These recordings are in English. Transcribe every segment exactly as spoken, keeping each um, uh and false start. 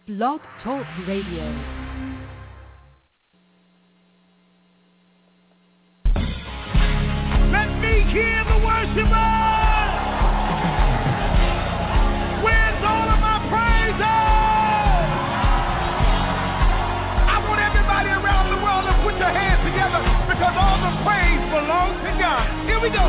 Blog Talk Radio. Let me hear the worshipers. Where's all of my praises? I want everybody around the world to put your hands together because all the praise belongs to God. Here we go.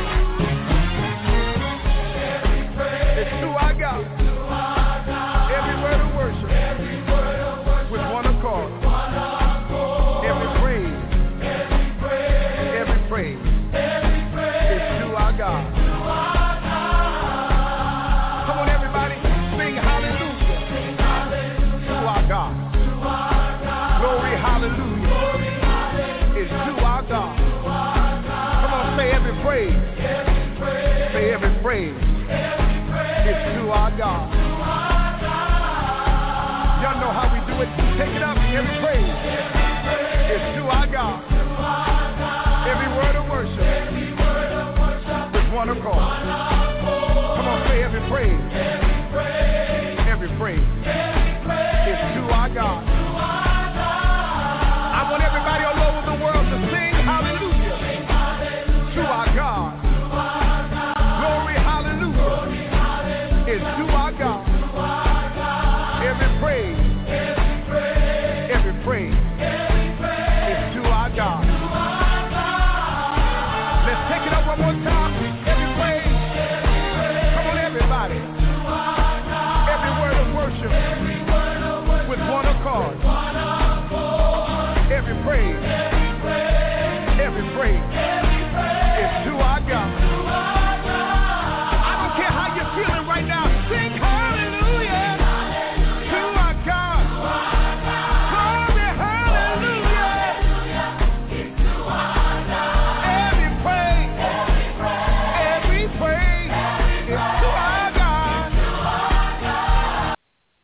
Every praise it's to our God. To our God. Every word of worship. Every word of worship. With one accord. One accord. Every praise. Every praise. Every praise. Every praise. It's to our God. To our God. Come on, everybody, sing hallelujah. Sing hallelujah. To our God. To our God. Glory, hallelujah. Glory, hallelujah. It's to our God. To our God. Come on, say every praise. Every praise. Say every praise. Every praise. It's to our God. To our God. Y'all know how we do it. Take it up. Every praise. Every praise. It's to our God. To our God. Every word of worship. Every word of worship. With one accord. One accord. Come on, say every praise. Every praise. Every praise. Every praise. It's to our God. To our God. I want everybody all over the world to sing hallelujah. Sing hallelujah. To our God. To our God. Glory, hallelujah. Glory, hallelujah. It's to our God. To our God. Every praise. Every praise. Every praise. Every praise. It's to our God. To our God. Let's take it up one more time. Every praise. Every praise. Come on, everybody. To our God. Every word of worship. Every word of worship. With one accord. One accord. Every praise. Every praise. Every praise. Every praise. It's to our God. To our God. I don't care how you're feeling right now. Sing hallelujah. Hallelujah. To our God. To our God. Glory, hallelujah. It's to our God. Every praise. Every praise. Every praise. Every praise. It's to our God. To our God.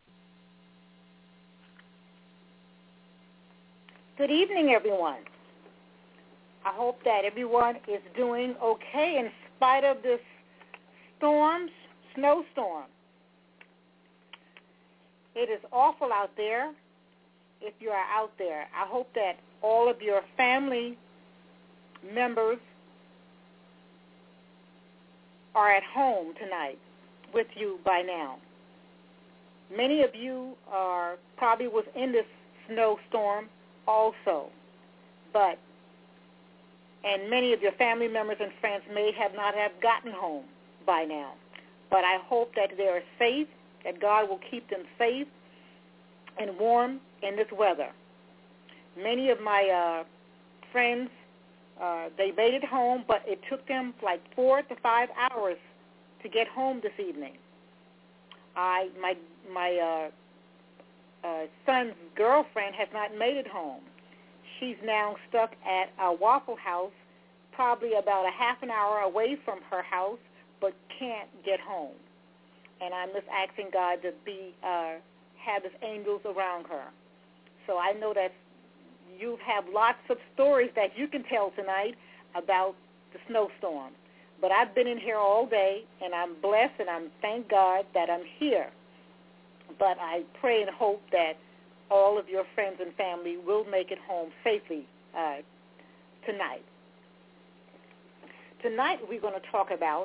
Good evening, everyone. I hope that everyone is doing okay in spite of this storm, snowstorm. It is awful out there if you are out there. I hope that all of your family members are at home tonight with you by now. Many of you are probably was in this snowstorm also, but and many of your family members and friends may have not have gotten home by now. But I hope that they are safe, that God will keep them safe and warm in this weather. Many of my uh, friends, uh, they made it home, but it took them like four to five hours to get home this evening. I my my uh, uh, son's girlfriend has not made it home. She's now stuck at a Waffle House, probably about a half an hour away from her house, but can't get home. And I'm just asking God to be uh, have His angels around her. So I know that you have lots of stories that you can tell tonight about the snowstorm. But I've been in here all day, and I'm blessed, and I'm thank God that I'm here. But I pray and hope that all of your friends and family will make it home safely uh, tonight. Tonight we're going to talk about,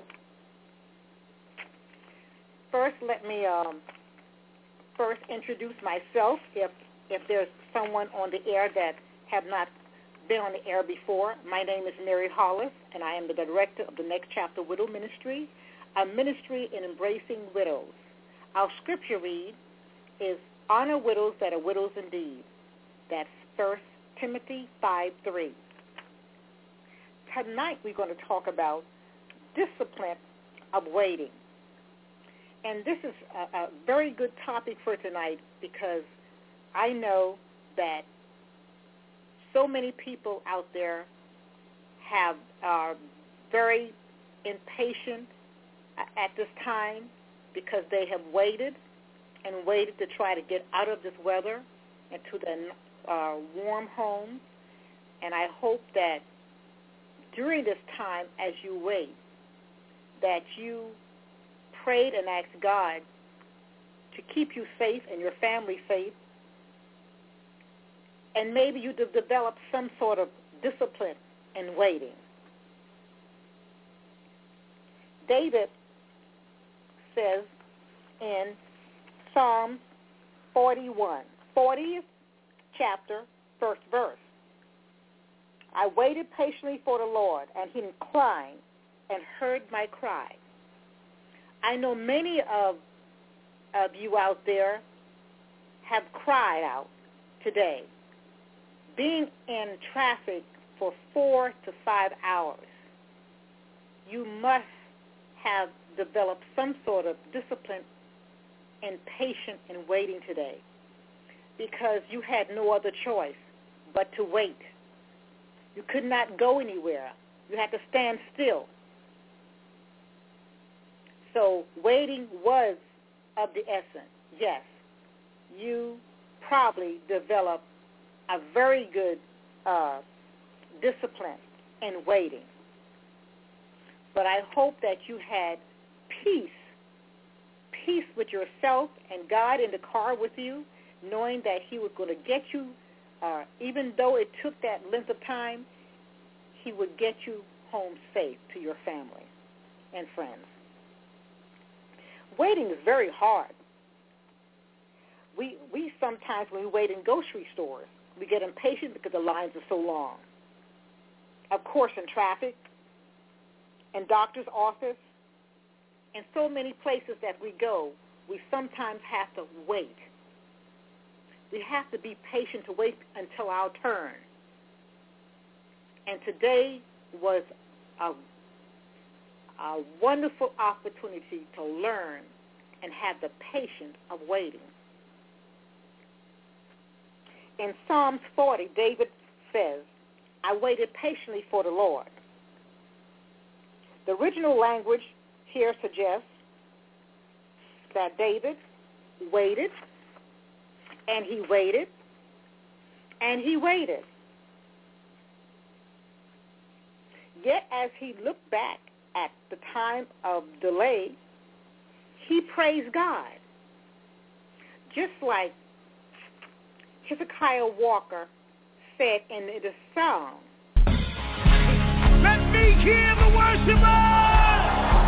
first let me um, first introduce myself if, if there's someone on the air that have not been on the air before. My name is Mary Hollis, and I am the director of the Next Chapter Widow Ministry, a ministry in embracing widows. Our scripture read is, honor widows that are widows indeed. That's First Timothy five three. Tonight we're going to talk about discipline of waiting. And this is a, a very good topic for tonight because I know that so many people out there have are very impatient at this time because they have waited and waited to try to get out of this weather and to the uh, warm home. And I hope that during this time as you wait, that you prayed and asked God to keep you safe and your family safe. And maybe you de- develop some sort of discipline in waiting. David says in Psalm forty-one, fortieth chapter, first verse, I waited patiently for the Lord, and he inclined and heard my cry. I know many of, of you out there have cried out today, being in traffic for four to five hours. You must have developed some sort of discipline and patience in waiting today, because you had no other choice but to wait. You could not go anywhere. You had to stand still. So waiting was of the essence. Yes, you probably developed a very good uh, discipline in waiting. But I hope that you had peace, peace with yourself and God in the car with you, knowing that he was going to get you, uh, even though it took that length of time, he would get you home safe to your family and friends. Waiting is very hard. We we sometimes, when we wait in grocery stores, we get impatient because the lines are so long. Of course, in traffic, in doctor's office, in so many places that we go, we sometimes have to wait. We have to be patient to wait until our turn. And today was a, a wonderful opportunity to learn and have the patience of waiting. In Psalms forty, David says, I waited patiently for the Lord. The original language here suggests that David waited, and he waited, and he waited. Yet as he looked back at the time of delay, he praised God. Just like Hezekiah Walker said in the song, let me hear the worshipers.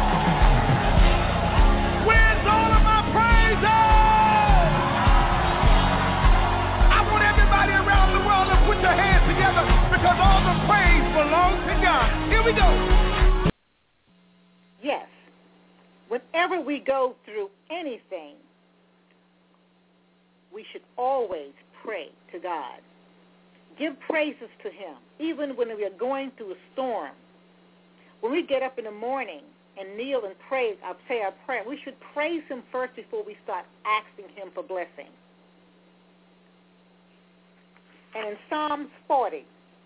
Where's all of my praises? I want everybody around the world to put your hands together, because all the praise belongs to God. Here we go. Yes. Whenever we go through anything, we should always pray to God. Give praises to him, even when we are going through a storm. When we get up in the morning and kneel and pray, I say our prayer, we should praise him first before we start asking him for blessing. And in Psalms forty,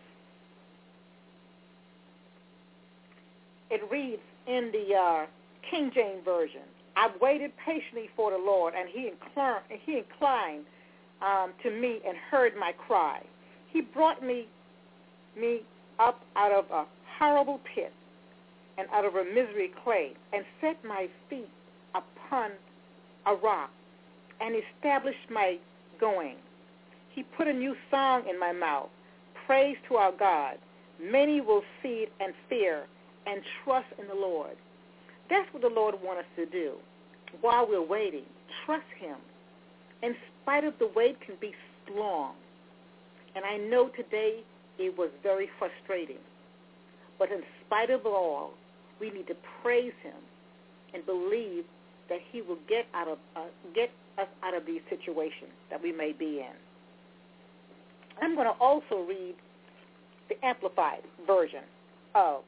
it reads in the uh, King James Version, I waited patiently for the Lord, and he inclined, he inclined um, to me and heard my cry. He brought me, me up out of a horrible pit and out of a misery clay, and set my feet upon a rock, and established my going. He put a new song in my mouth, praise to our God. Many will see it and fear and trust in the Lord. That's what the Lord wants us to do while we're waiting. Trust him. In spite of the wait can be long. And I know today it was very frustrating. But in spite of it all, we need to praise him and believe that he will get out of uh, get us out of these situations that we may be in. I'm going to also read the Amplified version of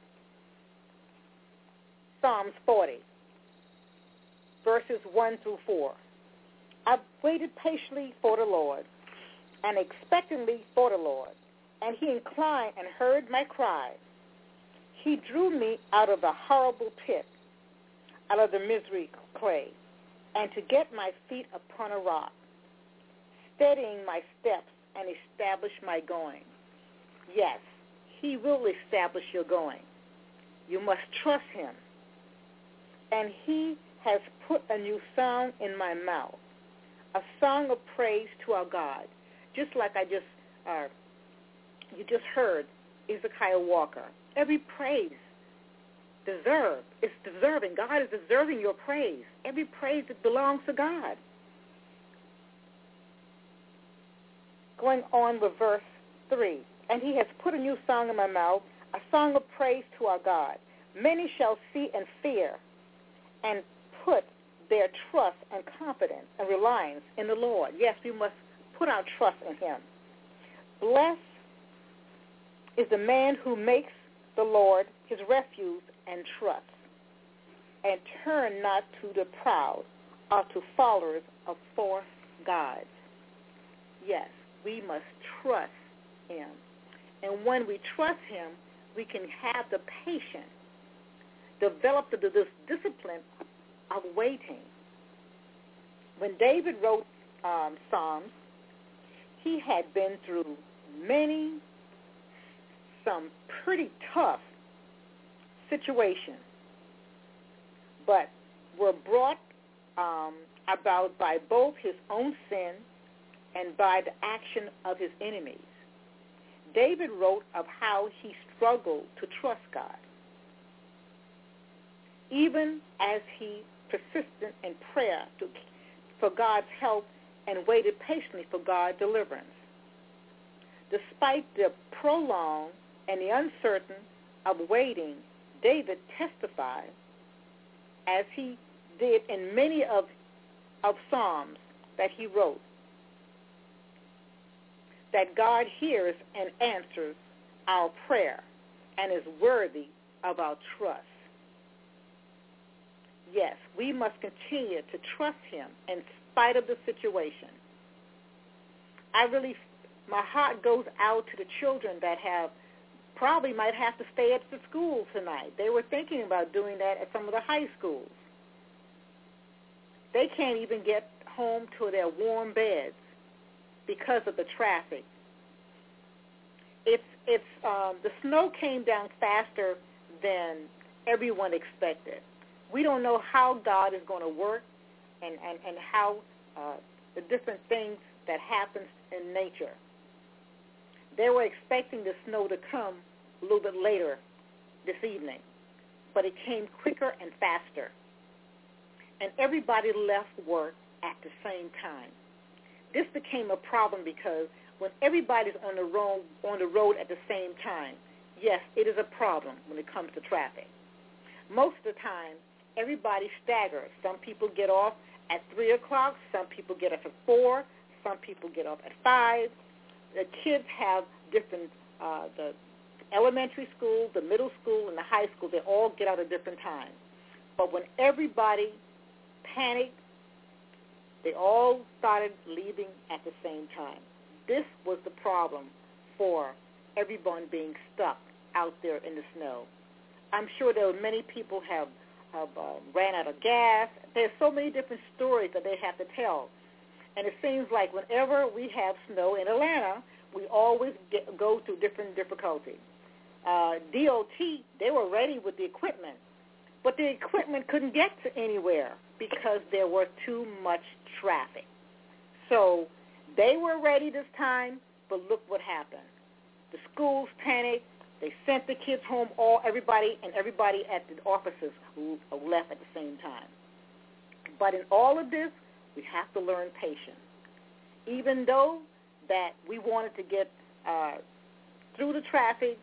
Psalms forty, verses one through four. I waited patiently for the Lord, and expectantly for the Lord, and he inclined and heard my cry. He drew me out of the horrible pit, out of the misery clay, and to get my feet upon a rock, steadying my steps and establish my going. Yes, he will establish your going. You must trust him. And he has put a new song in my mouth, a song of praise to our God, just like I just, uh, you just heard Hezekiah Walker. Every praise deserved. It's deserving. God is deserving your praise. Every praise that belongs to God. Going on with verse three. And he has put a new song in my mouth, a song of praise to our God. Many shall see and fear and put their trust and confidence and reliance in the Lord. Yes, we must put our trust in him. Blessed is the man who makes the Lord his refuge and trust, and turn not to the proud or to followers of false gods. Yes, we must trust him. And when we trust him, we can have the patience, develop the, the discipline of waiting. When David wrote um, Psalms, he had been through many, some pretty tough situations, but were brought um, about by both his own sin and by the action of his enemies. David wrote of how he struggled to trust God, even as he persisted in prayer to, for God's help and waited patiently for God's deliverance. Despite the prolonged and the uncertain of waiting, David testified, as he did in many of, of Psalms that he wrote, that God hears and answers our prayer and is worthy of our trust. Yes, we must continue to trust him in spite of the situation. I really, my heart goes out to the children that have probably might have to stay at the school tonight. They were thinking about doing that at some of the high schools. They can't even get home to their warm beds because of the traffic. It's it's um, the snow came down faster than everyone expected. We don't know how God is going to work and, and, and how uh, the different things that happens in nature. They were expecting the snow to come a little bit later this evening, but it came quicker and faster. And everybody left work at the same time. This became a problem because when everybody's on the road, on the road at the same time, yes, it is a problem when it comes to traffic. Most of the time, everybody staggers. Some people get off at three o'clock. Some people get off at four. Some people get off at five. The kids have different, uh, the elementary school, the middle school, and the high school, they all get out at different times. But when everybody panicked, they all started leaving at the same time. This was the problem for everyone being stuck out there in the snow. I'm sure there were many people have, have uh, ran out of gas. There's so many different stories that they have to tell. And it seems like whenever we have snow in Atlanta, we always get, go through different difficulties. Uh, D O T, they were ready with the equipment, but the equipment couldn't get to anywhere because there was too much traffic. So they were ready this time, but look what happened. The schools panicked. They sent the kids home, all everybody, and everybody at the offices left at the same time. But in all of this, we have to learn patience. Even though that we wanted to get uh, through the traffic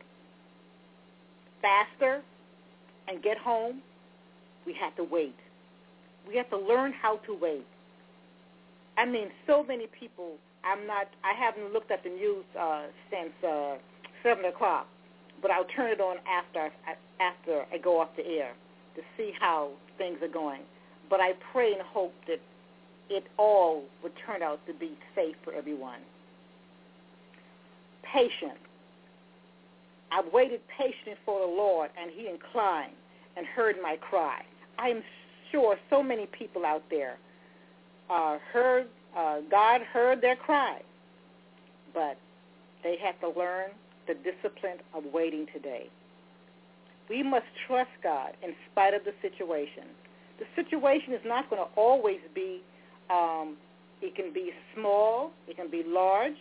faster and get home, we had to wait. We have to learn how to wait. I mean, so many people, I'm not, I haven't looked at the news uh, since uh, seven o'clock, but I'll turn it on after, after I go off the air to see how things are going. But I pray and hope that it all would turn out to be safe for everyone. Patience. I waited patiently for the Lord, and he inclined and heard my cry. I am sure so many people out there uh, heard, uh, God heard their cry, but they have to learn the discipline of waiting today. We must trust God in spite of the situation. The situation is not going to always be um, It can be small. It can be large.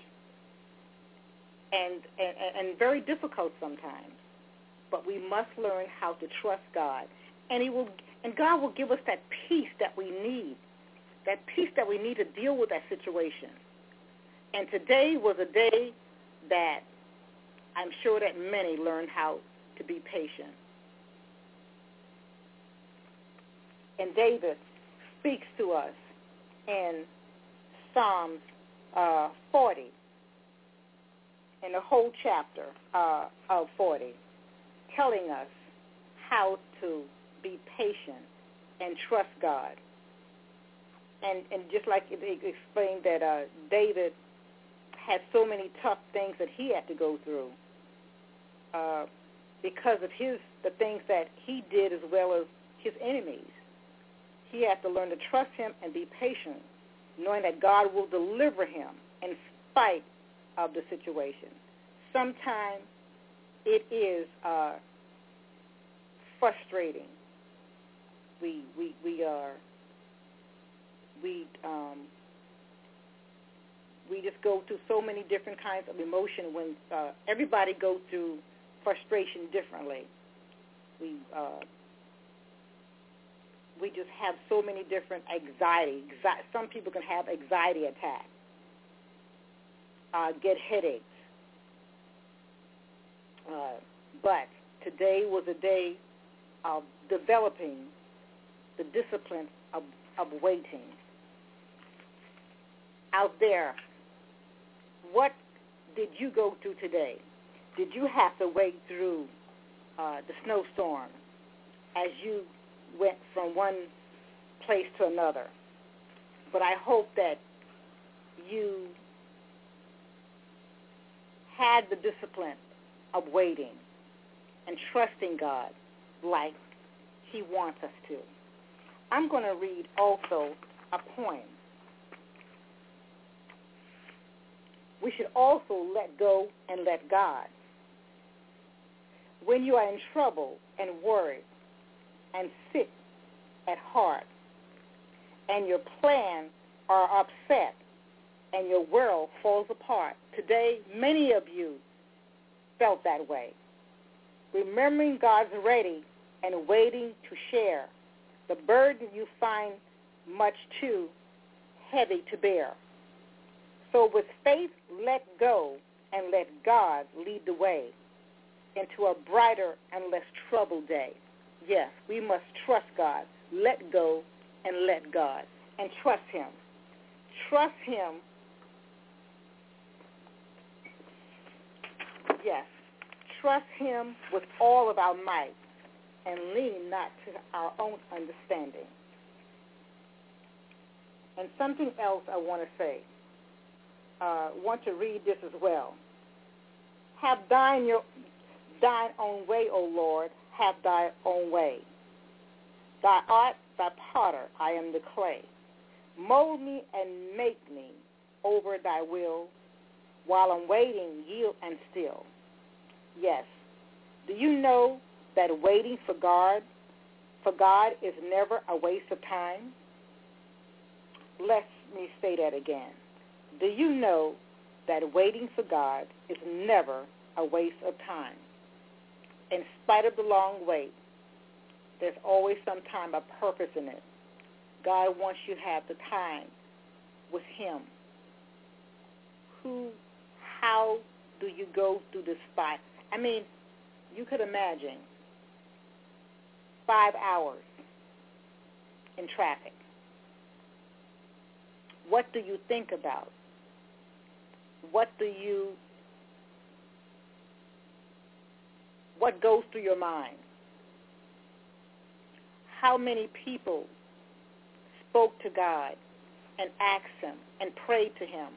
And, and, and very difficult sometimes. But we must learn how to trust God. And he will, and God will give us that peace that we need, that peace that we need to deal with that situation. And today was a day that I'm sure that many learned how to be patient. And David speaks to us in Psalms uh, forty, in the whole chapter uh, of forty, telling us how to be patient and trust God. And and just like it explained that uh, David had so many tough things that he had to go through uh, because of his the things that he did as well as his enemies. He had to learn to trust him and be patient, knowing that God will deliver him in spite of the situation. Sometimes it is uh, frustrating. We we we are we um, we just go through so many different kinds of emotion when uh, everybody goes through frustration differently. We uh, we just have so many different anxiety. Some people can have anxiety attacks, uh, get headaches. Uh, but today was a day of developing the discipline of, of waiting. Out there, what did you go through today? Did you have to wait through uh, the snowstorm as you went from one place to another? But I hope that you had the discipline of waiting and trusting God like he wants us to. I'm going to read also a poem. We should also let go and let God. When you are in trouble and worried and sick at heart and your plans are upset and your world falls apart, today many of you felt that way. Remembering God's ready and waiting to share the burden you find much too heavy to bear. So with faith, let go and let God lead the way into a brighter and less troubled day. Yes, we must trust God. Let go and let God. And trust him. Trust him. Yes. Trust him with all of our might and lean not to our own understanding. And something else I want to say. Uh, want to read this as well. Have thine your thine own way, O Lord, have thy own way. Thou art thy potter, I am the clay. Mold me and make me over thy will, while I'm waiting, yield and still. Yes. Do you know that waiting for God, for God is never a waste of time? Let me say that again. Do you know that waiting for God is never a waste of time? In spite of the long wait, there's always some time of purpose in it. God wants you to have the time with him. Who, how do you go through this spot? I mean, you could imagine five hours in traffic. What do you think about? What do you, what goes through your mind? How many people spoke to God and asked him and prayed to him?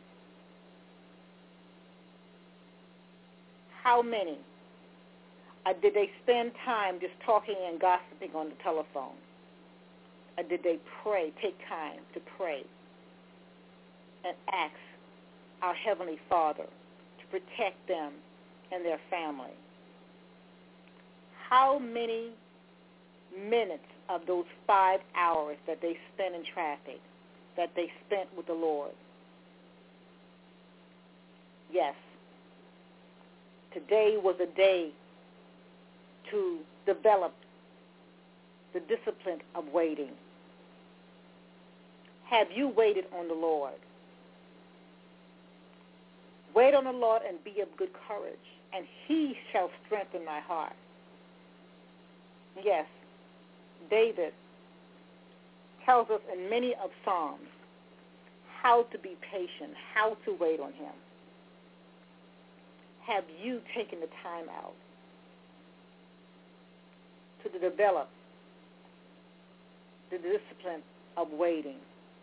How many? Or did they spend time just talking and gossiping on the telephone? Or did they pray, take time to pray and ask our Heavenly Father to protect them and their family? How many minutes of those five hours that they spent in traffic that they spent with the Lord. Yes, today was a day to develop the discipline of waiting. Have you waited on the Lord? Wait on the Lord and be of good courage, and he shall strengthen thy heart. Yes, David tells us in many of Psalms how to be patient, how to wait on him. Have you taken the time out to develop the discipline of waiting?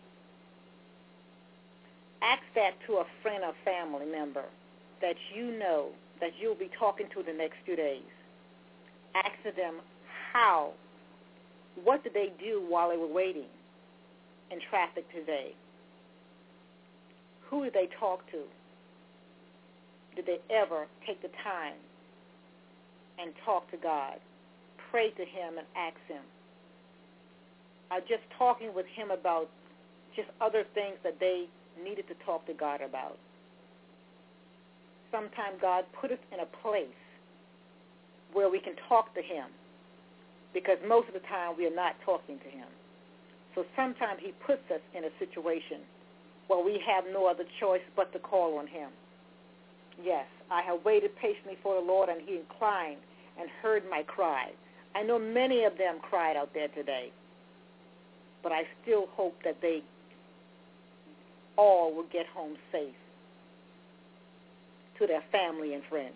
Ask that to a friend or family member that you know that you'll be talking to the next few days. Ask them how, what did they do while they were waiting in traffic today? Who did they talk to? Did they ever take the time and talk to God, pray to him and ask him? Or just talking with him about just other things that they needed to talk to God about. Sometimes God put us in a place where we can talk to him, because most of the time we are not talking to him. So sometimes he puts us in a situation where we have no other choice but to call on him. Yes, I have waited patiently for the Lord, and he inclined and heard my cry. I know many of them cried out there today, but I still hope that they all will get home safe to their family and friends.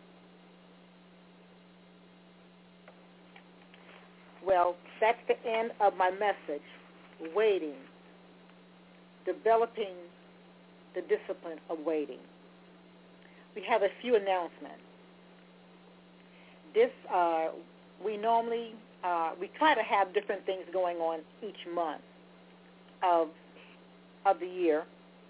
Well, that's the end of my message, waiting, developing the discipline of waiting. We have a few announcements. This, uh, we normally, uh, we try to have different things going on each month of of the year.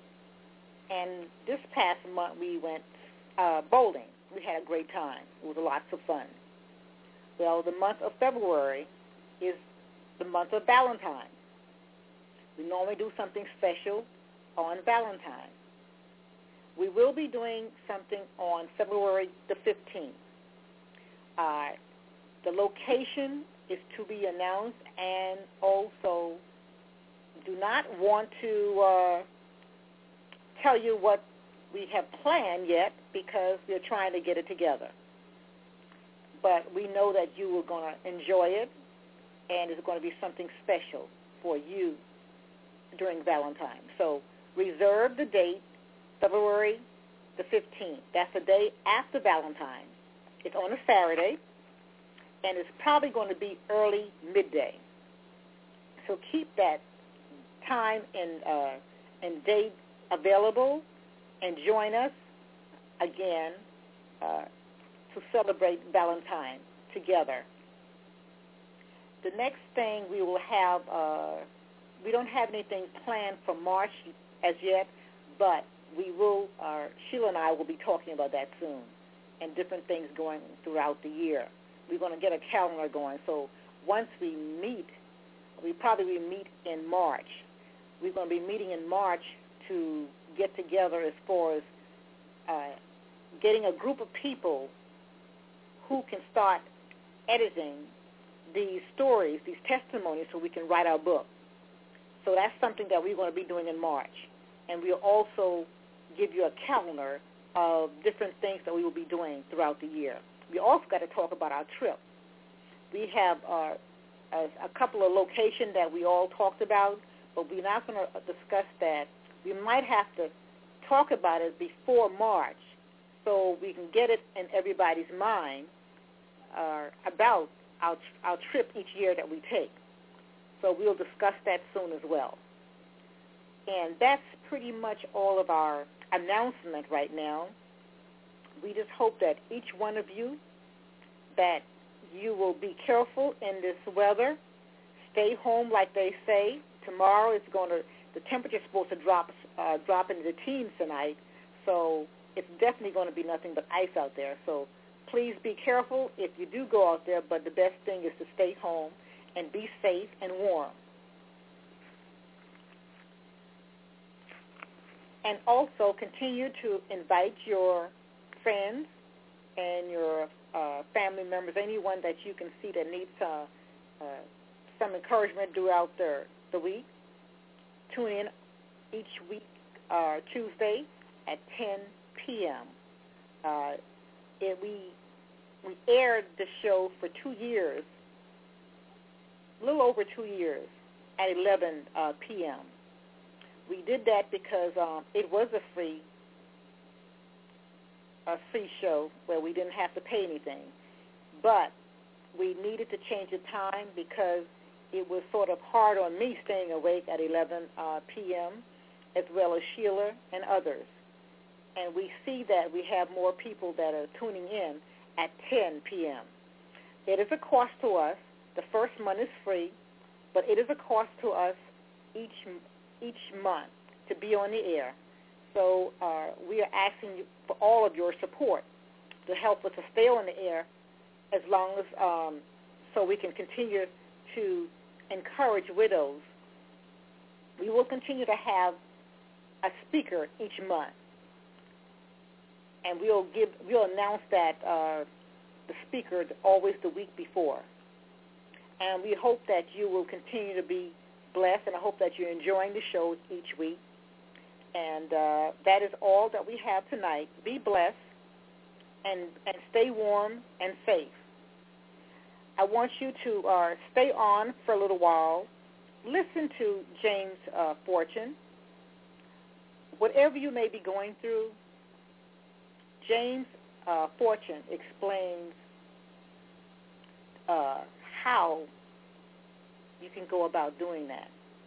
And this past month we went uh, bowling. We had a great time. It was lots of fun. Well, the month of February is the month of Valentine's. We normally do something special on Valentine's. We will be doing something on February the fifteenth. Uh, the location is to be announced, and also do not want to uh, tell you what we have planned yet, because we're trying to get it together. But we know that you are going to enjoy it, and it's going to be something special for you during Valentine's. So reserve the date, February the fifteenth. That's the day after Valentine's. It's on a Saturday, and it's probably going to be early midday. So keep that time and, uh, and date available, and join us again uh, to celebrate Valentine's together. The next thing we will have, uh, we don't have anything planned for March as yet, but we will, uh, Sheila and I will be talking about that soon, and different things going throughout the year. We're going to get a calendar going. So once we meet, we probably will meet in March. We're going to be meeting in March to get together as far as uh, getting a group of people who can start editing these stories, these testimonies, so we can write our book. So that's something that we're going to be doing in March. And we'll also give you a calendar of different things that we will be doing throughout the year. We also got to talk about our trip. We have uh, a, a couple of locations that we all talked about, but we're not going to discuss that. We might have to talk about it before March so we can get it in everybody's mind uh, about our, our trip each year that we take. So we'll discuss that soon as well. And that's pretty much all of our announcement right now. We just hope that each one of you, that you will be careful in this weather. Stay home like they say. Tomorrow it's going to, the temperature is supposed to drop uh, drop into the teens tonight, so it's definitely going to be nothing but ice out there. So please be careful if you do go out there, but the best thing is to stay home and be safe and warm. And also continue to invite your friends and your uh, family members, anyone that you can see that needs uh, uh, some encouragement throughout the, the week. Tune in each week, uh, Tuesday at ten p.m. Uh, it, we we aired the show for two years, a little over two years, at eleven uh, p.m. We did that because um, it was a free a free show where we didn't have to pay anything. But we needed to change the time because it was sort of hard on me staying awake at eleven uh, p.m., as well as Sheila and others. And we see that we have more people that are tuning in at ten p.m. It is a cost to us. The first month is free, but it is a cost to us each each month to be on the air. So uh, we are asking you for all of your support to help us to stay on the air as long as um, so we can continue to encourage widows. We will continue to have a speaker each month, and we'll give we'll announce that uh, the speaker always the week before. And we hope that you will continue to be blessed, and I hope that you're enjoying the show each week. And uh, that is all that we have tonight. Be blessed and, and stay warm and safe. I want you to uh, stay on for a little while. Listen to James uh, Fortune. Whatever you may be going through, James uh, Fortune explains uh, how you can go about doing that.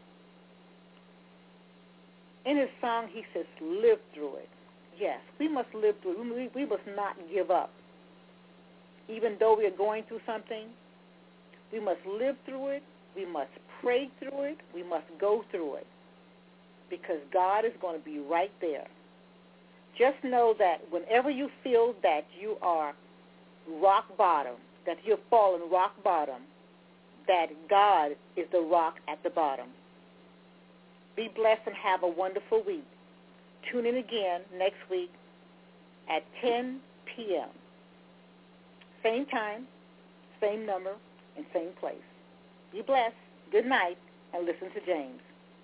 In his song, he says, live through it. Yes, we must live through it. We, we must not give up. Even though we are going through something, we must live through it. We must pray through it. We must go through it because God is going to be right there. Just know that whenever you feel that you are rock bottom, that you've fallen rock bottom, that God is the rock at the bottom. Be blessed and have a wonderful week. Tune in again next week at ten p.m. Same time, same number, and same place. Be blessed. Good night, and listen to James.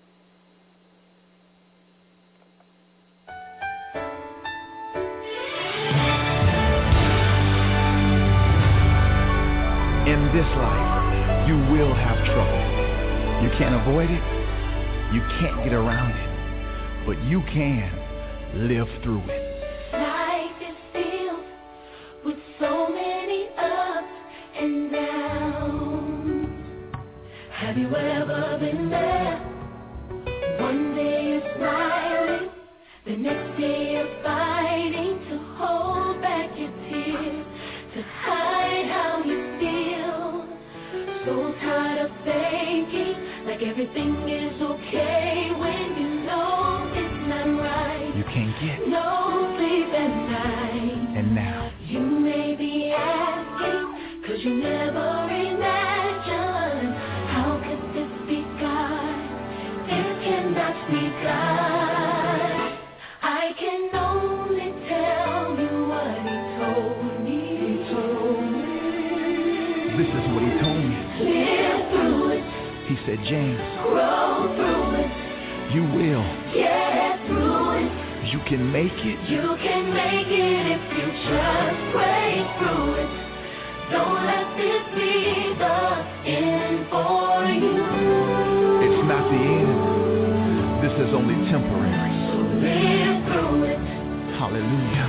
In this life, you will have trouble. You can't avoid it. You can't get around it. But you can live through it. Life is filled with so many ups and downs. Have you ever been there? One day you're smiling, the next day you're fighting to hold back your tears, to hide how you feel. So tired of faking like everything is okay when you know it's not right. You can't get no sleep at night. And now you may be asking, cause you never imagined, how could this be God? It cannot be God. I can only tell you what he told me. He told me. This is what he told me. Live through it. He said, James, grow through it. You will get through it. You can make it. You can make it if you just pray through it. Don't let this be the end for you. It's not the end. This is only temporary. So live through it. Hallelujah.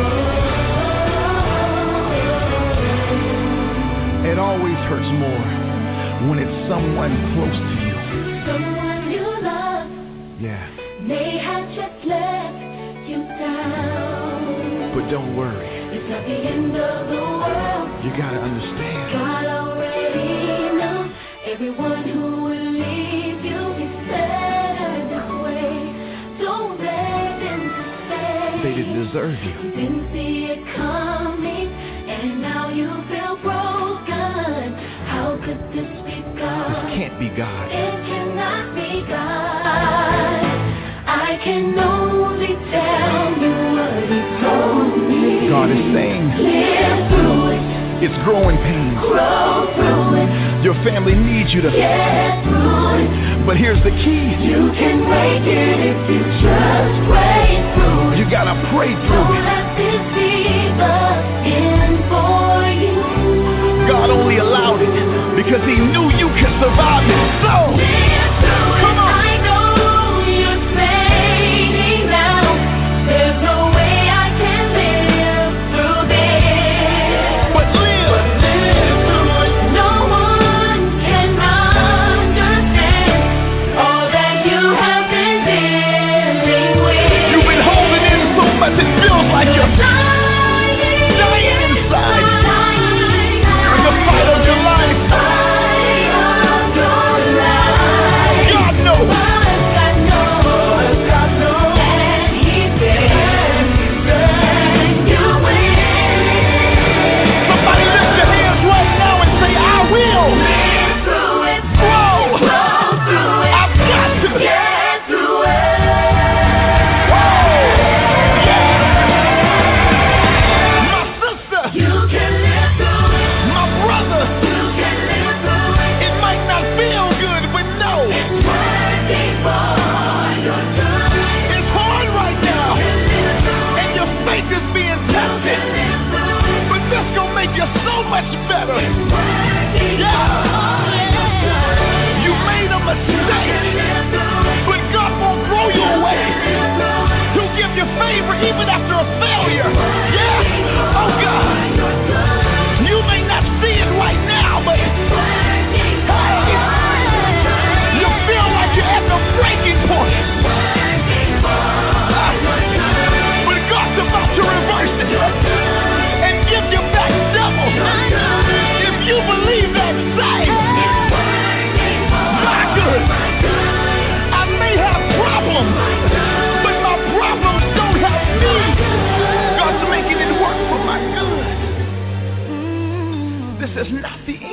It always hurts more when it's someone close to you. Someone you love. Yeah. May have just let you down. But don't worry. It's not the end of the world. You gotta understand. God already knows everyone who will leave you is better this way. Don't let them to say they didn't deserve you. You didn't see it coming, and now you feel broken. How could this be God? This can't be God. It cannot be God. I can only God is saying, live through it. It's growing pains. Grow through it. Your family needs you to get through it. But here's the key. You can make it if you just pray through it. You gotta pray through Don't it. let this be the end for you. God only allowed it because he knew you could survive it. So, live through come it. on. I know you're saying now, there's no way I can live through this. But live. But live through it. No one can understand all that you have been dealing with. You've been holding in so much it feels like you're dying inside. In the fight of your life. God knows. Somebody lift your hands right now and say, I will. Whoa. I've got to. Whoa. Yeah. My sister. My brother. It might not feel good, but no. It's hard right now. And your faith is being tested. But this gonna make you so much better. Yeah. You made a mistake. But God won't throw you away. He'll give you favor even after a failure. Yeah. Oh God. You may not see it right now, but hey, you feel like you're at the breaking point. But God's about to reverse it and give you back double. If you believe that, say, my good. I may have problems, but my problems don't have me. God's making it work for my good. This is not the end.